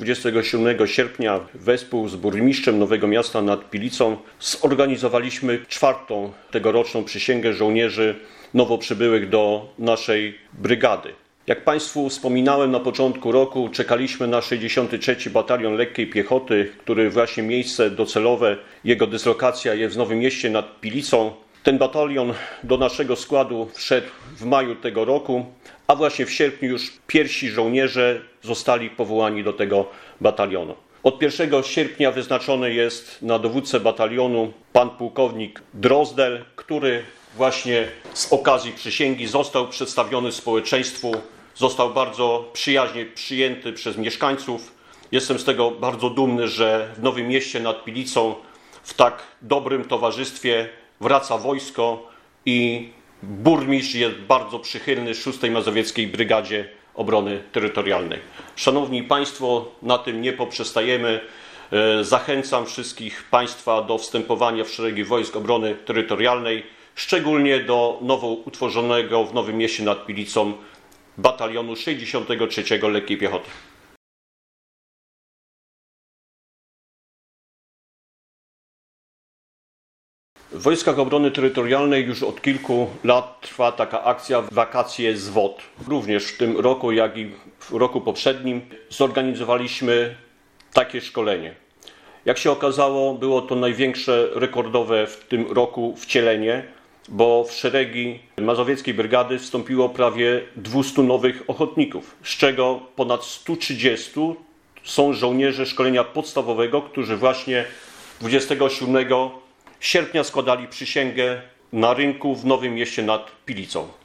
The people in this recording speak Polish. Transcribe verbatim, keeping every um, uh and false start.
dwudziestego siódmego sierpnia wespół z burmistrzem Nowego Miasta nad Pilicą zorganizowaliśmy czwartą tegoroczną przysięgę żołnierzy nowo przybyłych do naszej brygady. Jak Państwu wspominałem, na początku roku czekaliśmy na sześćdziesiąty trzeci Batalion Lekkiej Piechoty, który właśnie miejsce docelowe, jego dyslokacja jest w Nowym Mieście nad Pilicą. Ten batalion do naszego składu wszedł w maju tego roku, a właśnie w sierpniu już pierwsi żołnierze zostali powołani do tego batalionu. Od pierwszego sierpnia wyznaczony jest na dowódcę batalionu pan pułkownik Drozdel, który właśnie z okazji przysięgi został przedstawiony społeczeństwu, został bardzo przyjaźnie przyjęty przez mieszkańców. Jestem z tego bardzo dumny, że w Nowym Mieście nad Pilicą w tak dobrym towarzystwie wraca wojsko i burmistrz jest bardzo przychylny szóstej Mazowieckiej Brygadzie Obrony Terytorialnej. Szanowni Państwo, na tym nie poprzestajemy. Zachęcam wszystkich Państwa do wstępowania w szeregi Wojsk Obrony Terytorialnej, szczególnie do nowo utworzonego w Nowym Mieście nad Pilicą batalionu sześćdziesiątego trzeciego Lekkiej Piechoty. W Wojskach Obrony Terytorialnej już od kilku lat trwa taka akcja Wakacje z W O T. Również w tym roku, jak i w roku poprzednim zorganizowaliśmy takie szkolenie. Jak się okazało, było to największe, rekordowe w tym roku wcielenie, bo w szeregi Mazowieckiej Brygady wstąpiło prawie dwieście nowych ochotników, z czego ponad sto trzydzieści są żołnierze szkolenia podstawowego, którzy właśnie dwudziestego siódmego sierpnia składali przysięgę na rynku w Nowym Mieście nad Pilicą.